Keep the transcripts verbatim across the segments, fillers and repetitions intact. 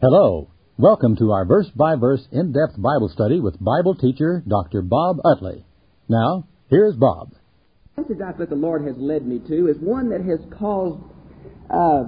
Hello. Welcome to our verse-by-verse in-depth Bible study with Bible teacher Doctor Bob Utley. Now, here's Bob. The message I think the Lord has led me to is one that has caused, uh,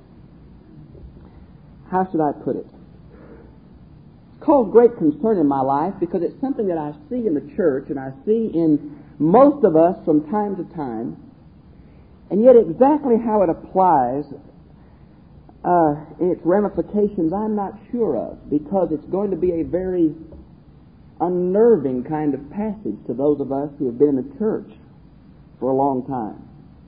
how should I put it? It's caused great concern in my life because it's something that I see in the church and I see in most of us from time to time, and yet exactly how it applies Uh, in its ramifications, I'm not sure of, because it's going to be a very unnerving kind of passage to those of us who have been in the church for a long time.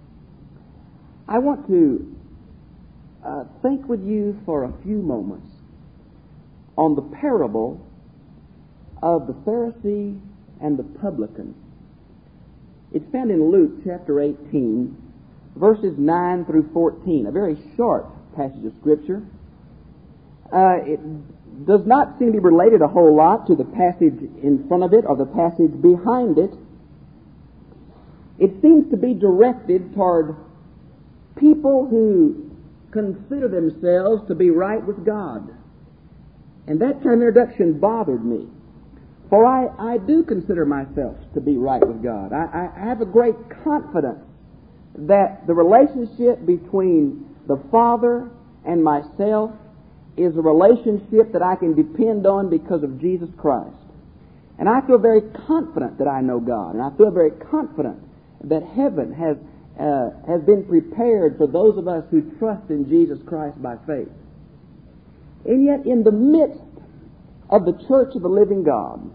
I want to uh, think with you for a few moments on the parable of the Pharisee and the publican. It's found in Luke chapter eighteen, verses nine through fourteen, a very short passage of Scripture. Uh, it does not seem to be related a whole lot to the passage in front of it or the passage behind it. It seems to be directed toward people who consider themselves to be right with God. And that kind of introduction bothered me. For I, I do consider myself to be right with God. I, I have a great confidence that the relationship between the Father and myself is a relationship that I can depend on because of Jesus Christ. And I feel very confident that I know God. And I feel very confident that heaven has, uh, has been prepared for those of us who trust in Jesus Christ by faith. And yet in the midst of the church of the living God,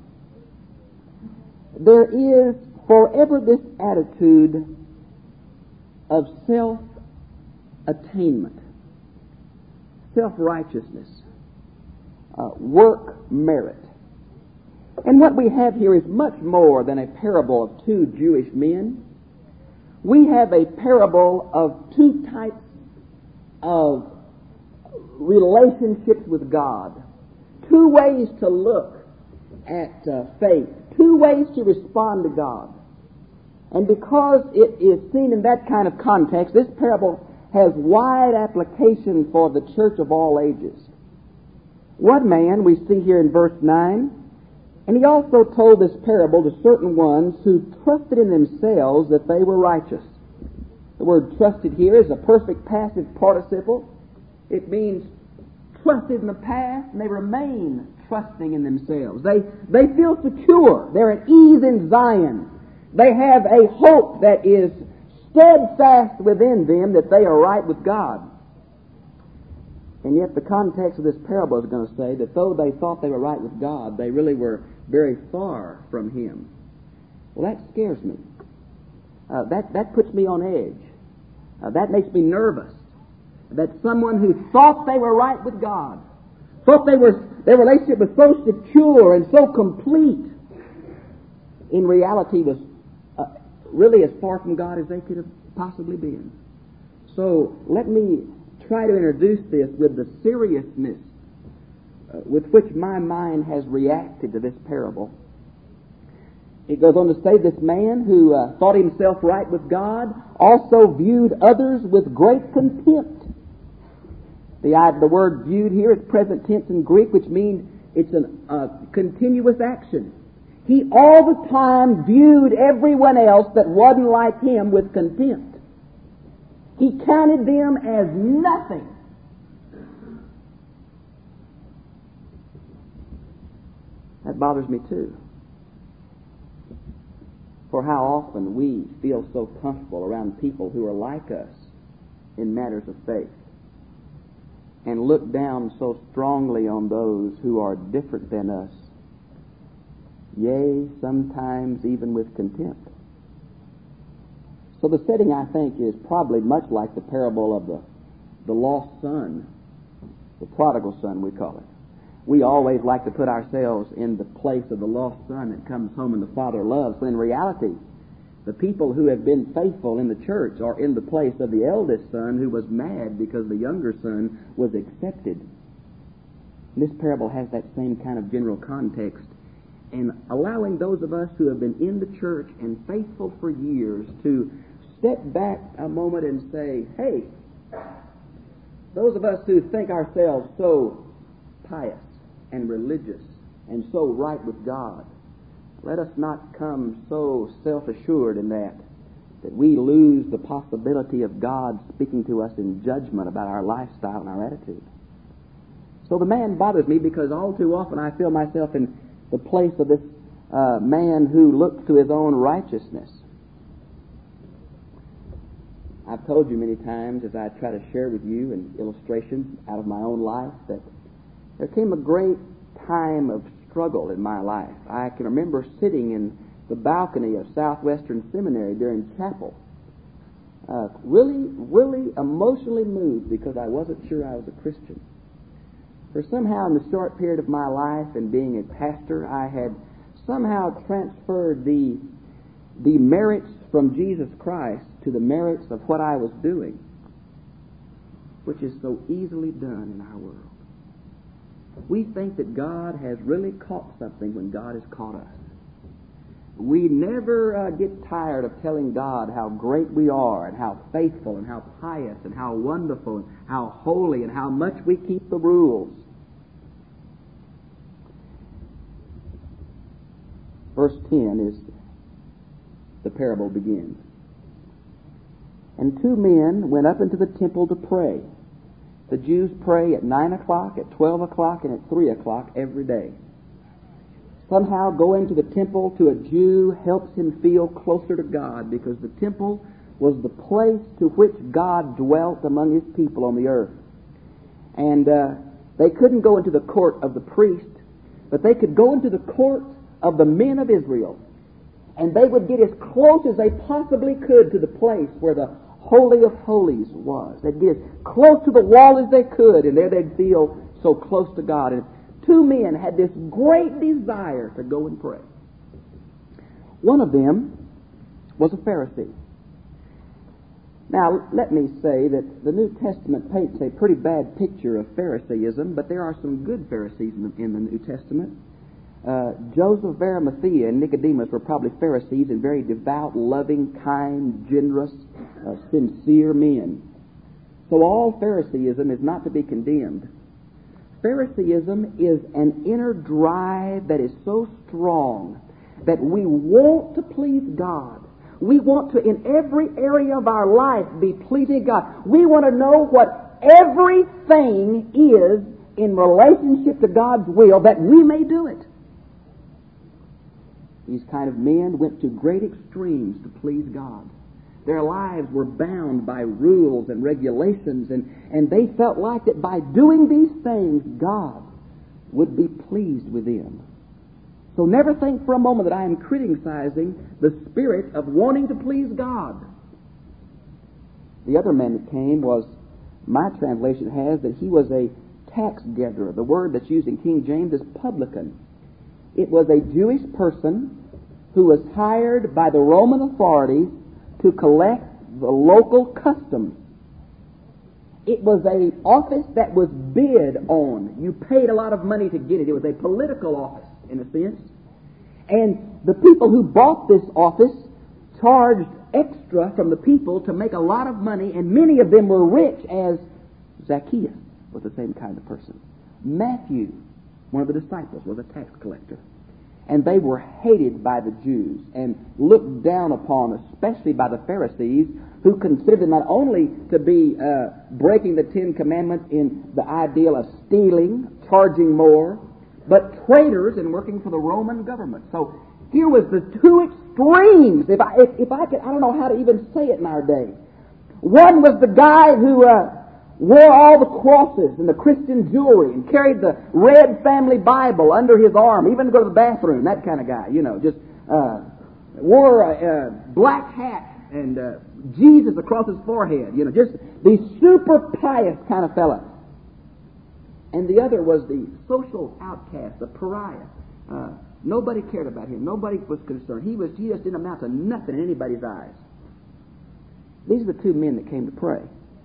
there is forever this attitude of self-attainment, self-righteousness, uh, work merit. And what we have here is much more than a parable of two Jewish men. We have a parable of two types of relationships with God, two ways to look at uh, faith, two ways to respond to God. And because it is seen in that kind of context, this parable has wide application for the church of all ages. One man, we see here in verse nine, and he also told this parable to certain ones who trusted in themselves that they were righteous. The word trusted here is a perfect passive participle. It means trusted in the past, and they remain trusting in themselves. They, they feel secure. They're at ease in Zion. They have a hope that is steadfast within them that they are right with God. And yet the context of this parable is going to say that though they thought they were right with God, they really were very far from Him. Well, that scares me. Uh, that, that puts me on edge. Uh, that makes me nervous. That someone who thought they were right with God, thought they were, their relationship was so secure and so complete, in reality was uh, really as far from God as they could have possibly been. So let me try to introduce this with the seriousness uh, with which my mind has reacted to this parable. It goes on to say this man who uh, thought himself right with God also viewed others with great contempt. The, uh, the word viewed here is present tense in Greek, which means it's a uh, continuous action. He all the time viewed everyone else that wasn't like him with contempt. He counted them as nothing. That bothers me too. For how often we feel so comfortable around people who are like us in matters of faith, and look down so strongly on those who are different than us, yea, sometimes even with contempt. So the setting, I think, is probably much like the parable of the, the lost son, the prodigal son, we call it. We always like to put ourselves in the place of the lost son that comes home and the father loves. When in reality, the people who have been faithful in the church are in the place of the eldest son who was mad because the younger son was accepted. And this parable has that same kind of general context, and allowing those of us who have been in the church and faithful for years to step back a moment and say, hey, those of us who think ourselves so pious and religious and so right with God, let us not come so self-assured in that that we lose the possibility of God speaking to us in judgment about our lifestyle and our attitude. So the man bothers me because all too often I feel myself in the place of this uh, man who looks to his own righteousness. I've told you many times, as I try to share with you in illustrations out of my own life, that there came a great time of struggle in my life. I can remember sitting in the balcony of Southwestern Seminary during chapel, uh, really, really emotionally moved because I wasn't sure I was a Christian. For somehow in the short period of my life and being a pastor, I had somehow transferred the the merits from Jesus Christ to the merits of what I was doing, which is so easily done in our world. We think that God has really caught something when God has caught us. We never uh, get tired of telling God how great we are and how faithful and how pious and how wonderful and how holy and how much we keep the rules. Verse ten is the parable begins. And two men went up into the temple to pray. The Jews pray at nine o'clock, at twelve o'clock, and at three o'clock every day. Somehow going to the temple to a Jew helps him feel closer to God, because the temple was the place to which God dwelt among His people on the earth. And uh, they couldn't go into the court of the priest, but they could go into the court of the men of Israel. And they would get as close as they possibly could to the place where the Holy of Holies was. They'd get as close to the wall as they could, and there they'd feel so close to God. And two men had this great desire to go and pray. One of them was a Pharisee. Now, let me say that the New Testament paints a pretty bad picture of Pharisaism, but there are some good Pharisees in the, in the New Testament. Uh, Joseph of Arimathea and Nicodemus were probably Pharisees and very devout, loving, kind, generous, uh, sincere men. So all Phariseeism is not to be condemned. Phariseeism is an inner drive that is so strong that we want to please God. We want to, in every area of our life, be pleasing God. We want to know what everything is in relationship to God's will, that we may do it. These kind of men went to great extremes to please God. Their lives were bound by rules and regulations, and, and they felt like that by doing these things, God would be pleased with them. So never think for a moment that I am criticizing the spirit of wanting to please God. The other man that came was, my translation has, that he was a tax gatherer. The word that's used in King James is publican. It was a Jewish person who was hired by the Roman authorities to collect the local customs. It was an office that was bid on. You paid a lot of money to get it. It was a political office, in a sense. And the people who bought this office charged extra from the people to make a lot of money, and many of them were rich, as Zacchaeus was the same kind of person. Matthew, one of the disciples, was a tax collector. And they were hated by the Jews and looked down upon, especially by the Pharisees, who considered them not only to be uh, breaking the Ten Commandments in the ideal of stealing, charging more, but traitors and working for the Roman government. So here was the two extremes. If I, if, if I could, I don't know how to even say it in our day. One was the guy who uh, wore all the crosses and the Christian jewelry and carried the red family Bible under his arm, even to go to the bathroom, that kind of guy, you know, just uh, wore a, a black hat and uh, Jesus across his forehead, you know, just the super pious kind of fella. And the other was the social outcast, the pariah. Uh, nobody cared about him. Nobody was concerned. He was he just didn't amount to nothing in anybody's eyes. These are the two men that came to pray.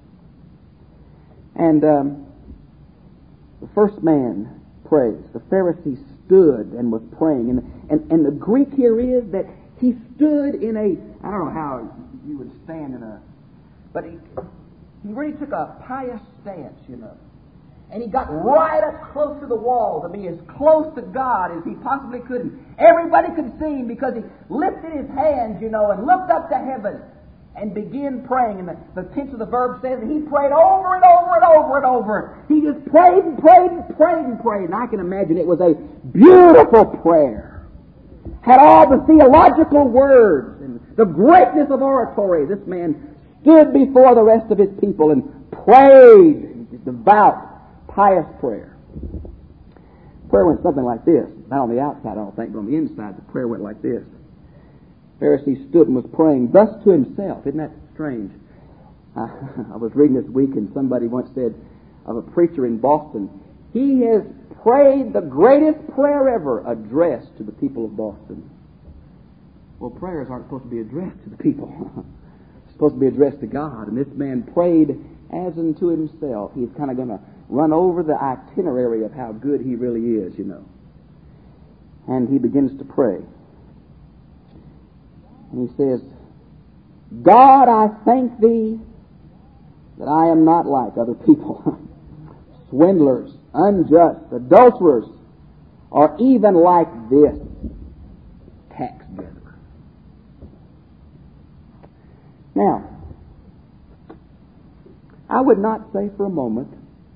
And um, the first man prays. The Pharisee stood and was praying. And, and, and the Greek here is that he stood in a, I don't know how you would stand in a, but he, he really took a pious stance, you know. And he got right up close to the wall to be as close to God as he possibly could. And everybody could see him because he lifted his hands, you know, and looked up to heaven and began praying. And the, the tense of the verb says that he prayed over and over and over and over. He just prayed and prayed and prayed and prayed. And I can imagine it was a beautiful prayer. Had all the theological words and the greatness of oratory. This man stood before the rest of his people and prayed, devout, pious prayer. Prayer went something like this. Not on the outside, I don't think, but on the inside, the prayer went like this. The Pharisee stood and was praying thus to himself. Isn't that strange? I, I was reading this week, and somebody once said of a preacher in Boston, he has prayed the greatest prayer ever addressed to the people of Boston. Well, prayers aren't supposed to be addressed to the people. It's supposed to be addressed to God. And this man prayed as unto himself. He's kind of going to run over the itinerary of how good he really is, you know. And he begins to pray. And he says, God, I thank thee that I am not like other people, swindlers, unjust, adulterers, or even like this tax gatherer. Now, I would not say for a moment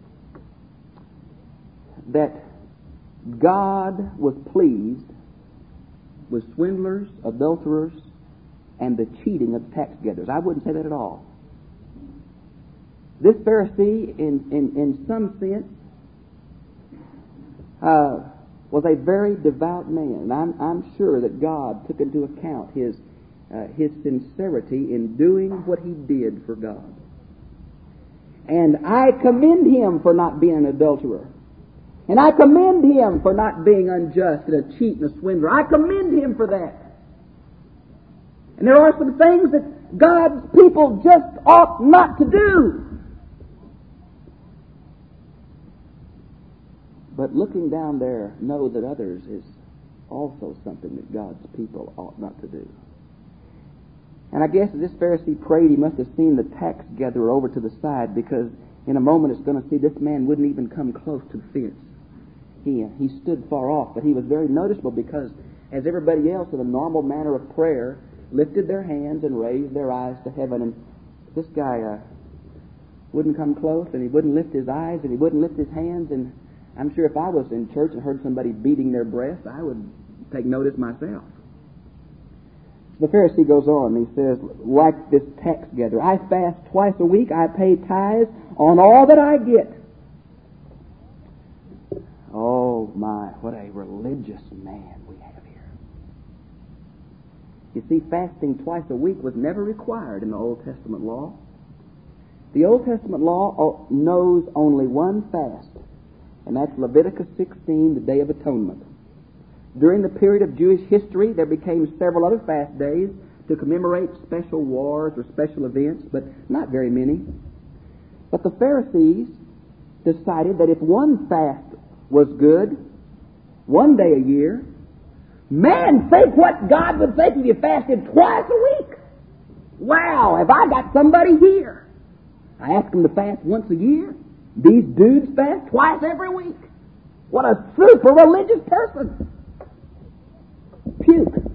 that God was pleased with swindlers, adulterers, and the cheating of tax gatherers. I wouldn't say that at all. This Pharisee, in, in, in some sense, uh, was a very devout man. And I'm, I'm sure that God took into account his, uh, his sincerity in doing what he did for God. And I commend him for not being an adulterer. And I commend him for not being unjust and a cheat and a swindler. I commend him for that. And there are some things that God's people just ought not to do. But looking down there, know that others is also something that God's people ought not to do. And I guess as this Pharisee prayed, he must have seen the tax gatherer over to the side, because in a moment it's going to see this man wouldn't even come close to the fence. He, he stood far off, but he was very noticeable because, as everybody else in a normal manner of prayer, lifted their hands and raised their eyes to heaven, and this guy uh, wouldn't come close, and he wouldn't lift his eyes, and he wouldn't lift his hands, and I'm sure if I was in church and heard somebody beating their breast, I would take notice myself. The Pharisee goes on, and he says, like this tax gatherer, I fast twice a week, I pay tithes on all that I get. Oh my, what a religious man we have here. You see, fasting twice a week was never required in the Old Testament law. The Old Testament law knows only one fast, and that's Leviticus sixteen, the Day of Atonement. During the period of Jewish history, there became several other fast days to commemorate special wars or special events, but not very many. But the Pharisees decided that if one fast was good, one day a year, man, think what God would think if you fasted twice a week. Wow, have I got somebody here? I ask them to fast once a year. These dudes fast twice every week. What a super religious person. Puke.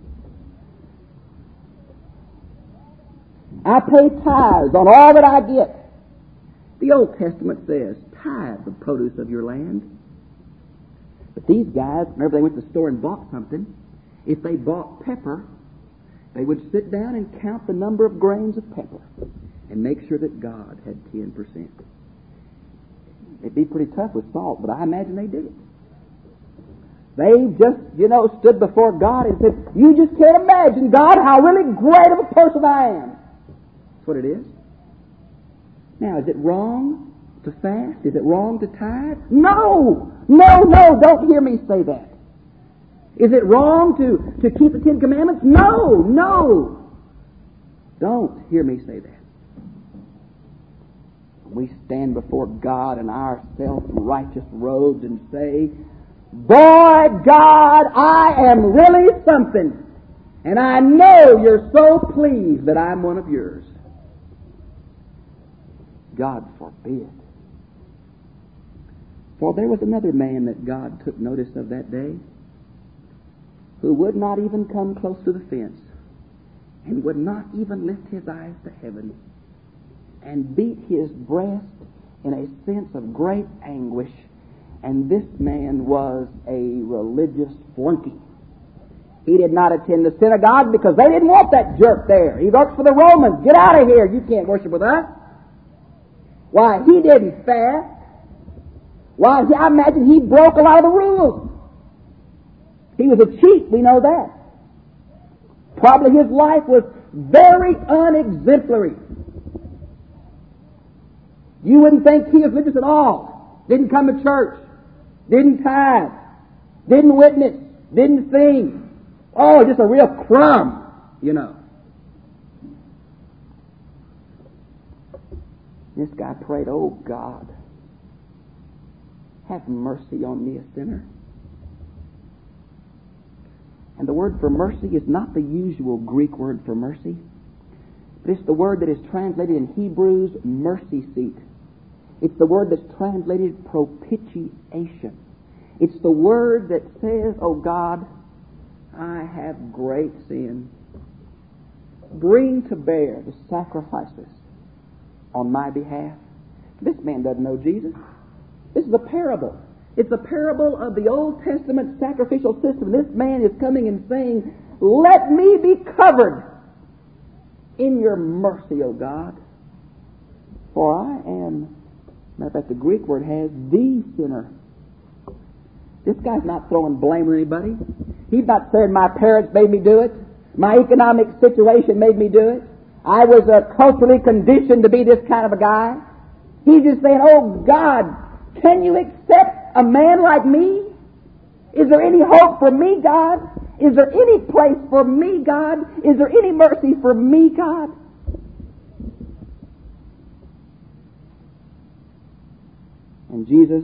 I pay tithes on all that I get. The Old Testament says, tithe the produce of your land. But these guys, whenever they went to the store and bought something, if they bought pepper, they would sit down and count the number of grains of pepper and make sure that God had ten percent. It'd be pretty tough with salt, but I imagine they did it. They just, you know, stood before God and said, you just can't imagine, God, how really great of a person I am. That's what it is. Now, is it wrong to fast? Is it wrong to tithe? No! No, no, don't hear me say that. Is it wrong to, to keep the Ten Commandments? No, no. Don't hear me say that. We stand before God in our self-righteous robes and say, boy, God, I am really something. And I know you're so pleased that I'm one of yours. God forbid. For there was another man that God took notice of that day, who would not even come close to the fence, and would not even lift his eyes to heaven, and beat his breast in a sense of great anguish. And this man was a religious flunky. He did not attend the synagogue because they didn't want that jerk there. He works for the Romans. Get out of here. You can't worship with us. Why, he didn't fast. Why, I imagine he broke a lot of the rules. He was a cheat, we know that. Probably his life was very unexemplary. You wouldn't think he was religious at all. Didn't come to church. Didn't tithe. Didn't witness. Didn't sing. Oh, just a real crumb, you know. This guy prayed, "Oh God, have mercy on me, a sinner." And the word for mercy is not the usual Greek word for mercy, but it's the word that is translated in Hebrews, mercy seat. It's the word that's translated propitiation. It's the word that says, "Oh God, I have great sin. Bring to bear the sacrifices on my behalf." This man doesn't know Jesus. This is a parable. It's a parable of the Old Testament sacrificial system. This man is coming and saying, "Let me be covered in your mercy, O God. For I am," matter of fact, the Greek word has "the sinner." This guy's not throwing blame on anybody. He's not saying my parents made me do it. My economic situation made me do it. I was uh, culturally conditioned to be this kind of a guy. He's just saying, "Oh God, can you accept a man like me? Is there any hope for me, God? Is there any place for me, God? Is there any mercy for me, God?" And Jesus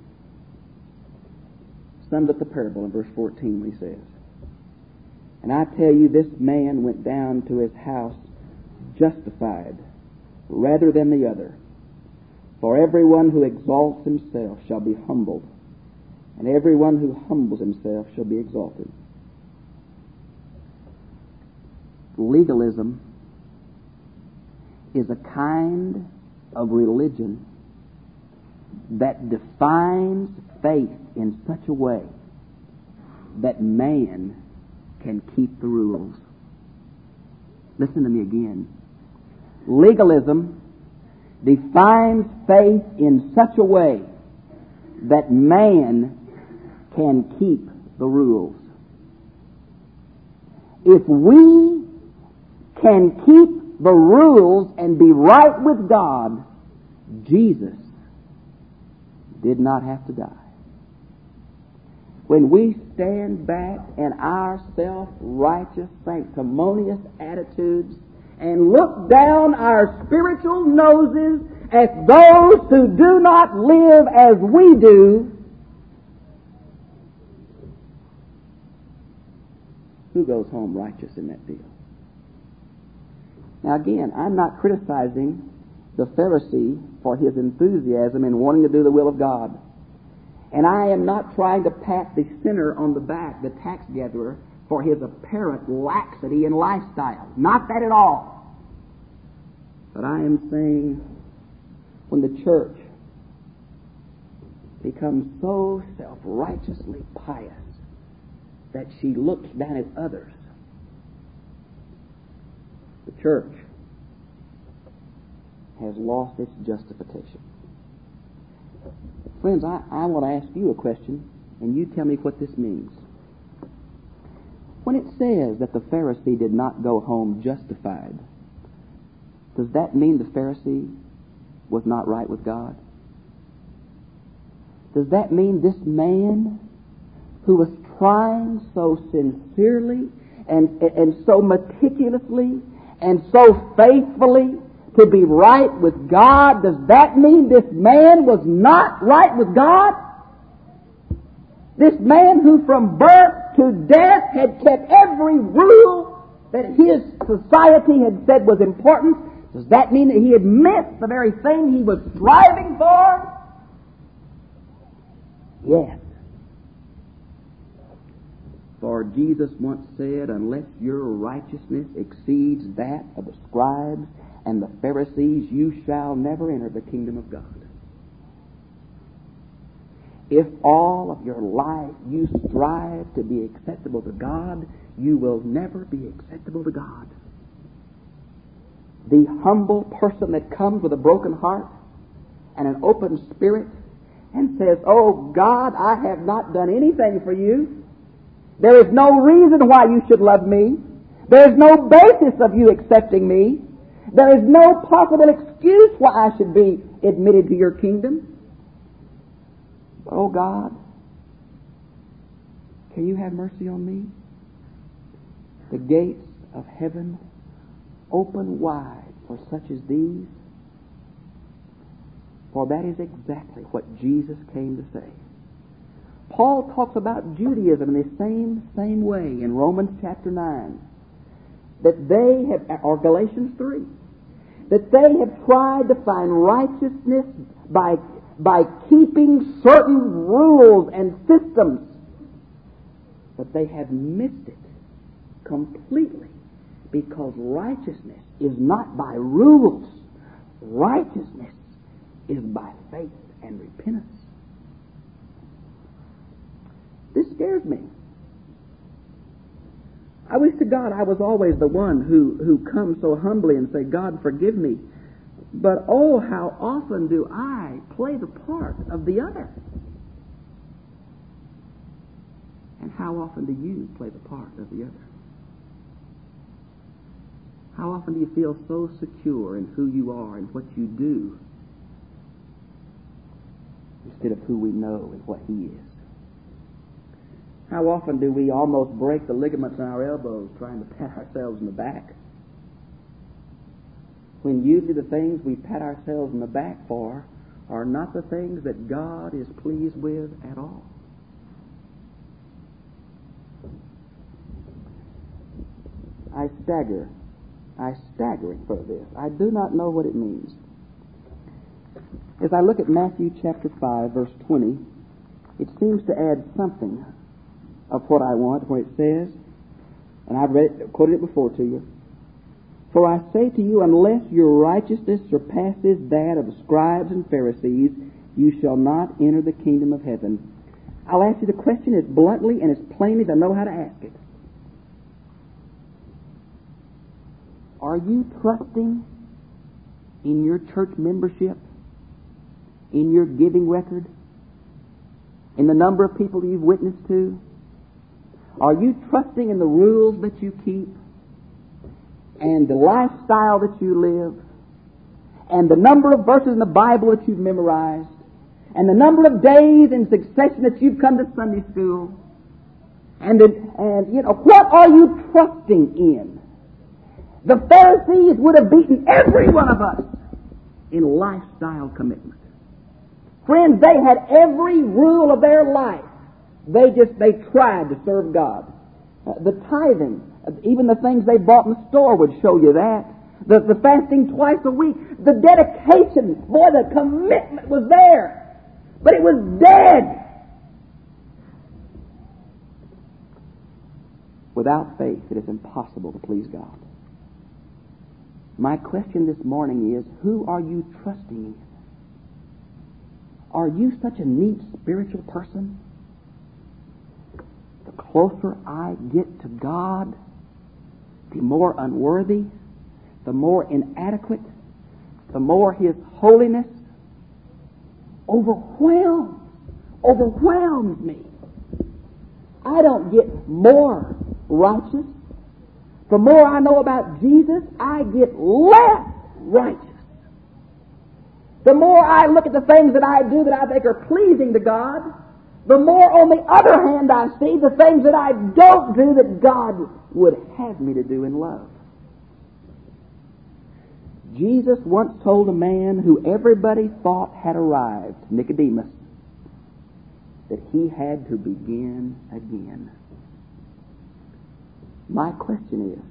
sums up the parable in verse fourteen when he says, "And I tell you, this man went down to his house justified rather than the other. For everyone who exalts himself shall be humbled, and everyone who humbles himself shall be exalted." Legalism is a kind of religion that defines faith in such a way that man can keep the rules. Listen to me again. Legalism defines faith in such a way that man can keep the rules. If we can keep the rules and be right with God, Jesus did not have to die. When we stand back in our self-righteous, sanctimonious attitudes and look down our spiritual noses at those who do not live as we do, who goes home righteous in that deal? Now again, I'm not criticizing the Pharisee for his enthusiasm in wanting to do the will of God. And I am not trying to pat the sinner on the back, the tax gatherer, for his apparent laxity in lifestyle. Not that at all. But I am saying, when the church becomes so self-righteously pious that she looks down at others, the church has lost its justification. Friends, I, I want to ask you a question, and you tell me what this means. When it says that the Pharisee did not go home justified, does that mean the Pharisee was not right with God? Does that mean this man who was trying so sincerely and, and so meticulously and so faithfully to be right with God, does that mean this man was not right with God? This man who from birth to death had kept every rule that his society had said was important, does that mean that he had missed the very thing he was striving for? Yes. For Jesus once said, unless your righteousness exceeds that of the scribes and the Pharisees, you shall never enter the kingdom of God. If all of your life you strive to be acceptable to God, you will never be acceptable to God. The humble person that comes with a broken heart and an open spirit and says, oh God, I have not done anything for you. There is no reason why you should love me. There is no basis of you accepting me. There is no possible excuse why I should be admitted to your kingdom. Oh God, can you have mercy on me? The gates of heaven open wide for such as these. For that is exactly what Jesus came to say. Paul talks about Judaism in the same, same way in Romans chapter nine. That they have, or Galatians three, that they have tried to find righteousness by, by keeping certain rules and systems. But they have missed it completely, because righteousness is not by rules. Righteousness is by faith and repentance. This scares me. I wish to God I was always the one who, who comes so humbly and say, God, forgive me. But oh, how often do I play the part of the other? And how often do you play the part of the other? How often do you feel so secure in who you are and what you do, instead of who we know and what He is? How often do we almost break the ligaments in our elbows trying to pat ourselves in the back, when usually the things we pat ourselves in the back for are not the things that God is pleased with at all? I stagger. I stagger in front of this. I do not know what it means. As I look at Matthew chapter five, verse twenty, it seems to add something of what I want, where it says, and I've read it, quoted it before to you, for I say to you, unless your righteousness surpasses that of the scribes and Pharisees, you shall not enter the kingdom of heaven. I'll ask you the question as bluntly and as plainly as I know how to ask it. Are you trusting in your church membership, in your giving record, in the number of people you've witnessed to? Are you trusting in the rules that you keep, and the lifestyle that you live, and the number of verses in the Bible that you've memorized, and the number of days in succession that you've come to Sunday school, and the, and you know, what are you trusting in? The Pharisees would have beaten every one of us in lifestyle commitment. Friends, they had every rule of their life. They just, they tried to serve God. Uh, the tithing, uh, even the things they bought in the store would show you that. The, the fasting twice a week, the dedication, boy, the commitment was there. But it was dead. Without faith, it is impossible to please God. My question this morning is, who are you trusting in? Are you such a neat spiritual person? The closer I get to God, the more unworthy, the more inadequate, the more His holiness overwhelms, overwhelms me. I don't get more righteous. The more I know about Jesus, I get less righteous. The more I look at the things that I do that I think are pleasing to God, the more, on the other hand, I see the things that I don't do that God would have me to do in love. Jesus once told a man who everybody thought had arrived, Nicodemus, that he had to begin again. My question is,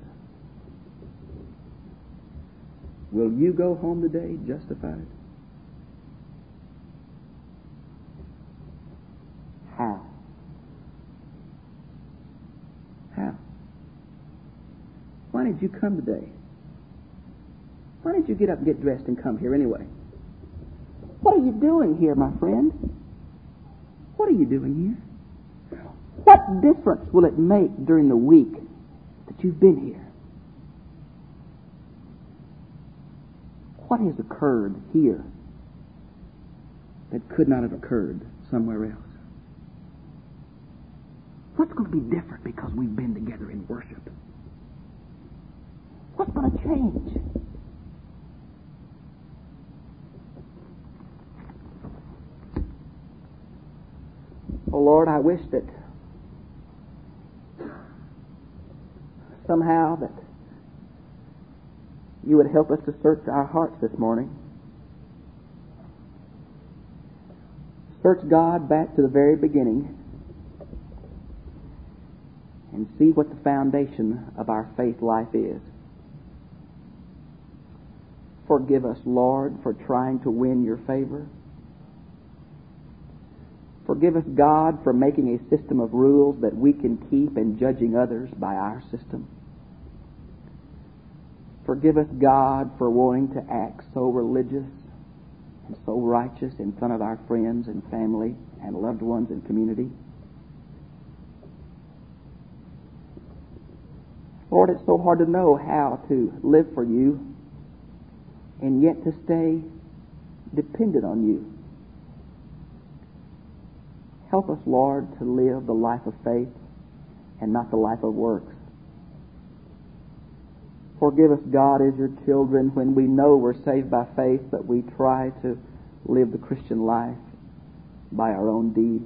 will you go home today justified? why did you come today? Why did you get up and get dressed and come here anyway? What are you doing here, my friend? What are you doing here? What difference will it make during the week that you've been here? What has occurred here that could not have occurred somewhere else? What's going to be different because we've been together in worship? What's going to change? Oh Lord, I wish that somehow that you would help us to search our hearts this morning. Search God back to the very beginning and see what the foundation of our faith life is. Forgive us, Lord, for trying to win your favor. Forgive us, God, for making a system of rules that we can keep and judging others by our system. Forgive us, God, for wanting to act so religious and so righteous in front of our friends and family and loved ones and community. Lord, it's so hard to know how to live for you and yet to stay dependent on you. Help us, Lord, to live the life of faith and not the life of works. Forgive us, God, as your children, when we know we're saved by faith, but we try to live the Christian life by our own deeds.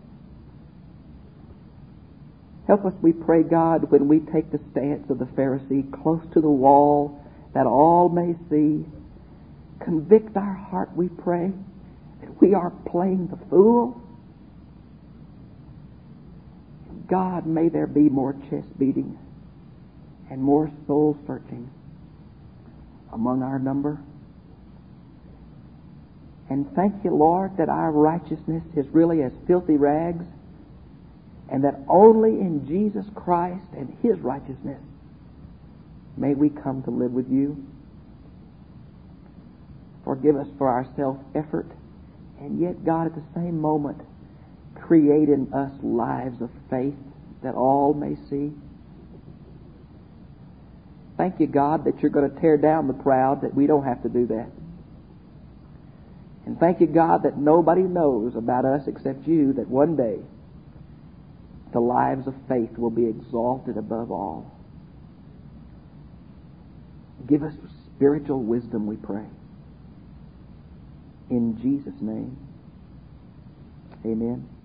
Help us, we pray, God, when we take the stance of the Pharisee close to the wall that all may see. Convict our heart, we pray, that we are playing the fool. God, may there be more chest beating and more soul searching among our number. And thank you, Lord, that our righteousness is really as filthy rags, and that only in Jesus Christ and His righteousness may we come to live with you. Forgive us for our self-effort, and yet, God, at the same moment, create in us lives of faith that all may see. Thank you, God, that you're going to tear down the proud, that we don't have to do that. And thank you, God, that nobody knows about us except you, that one day the lives of faith will be exalted above all. Give us spiritual wisdom, we pray. In Jesus' name, amen.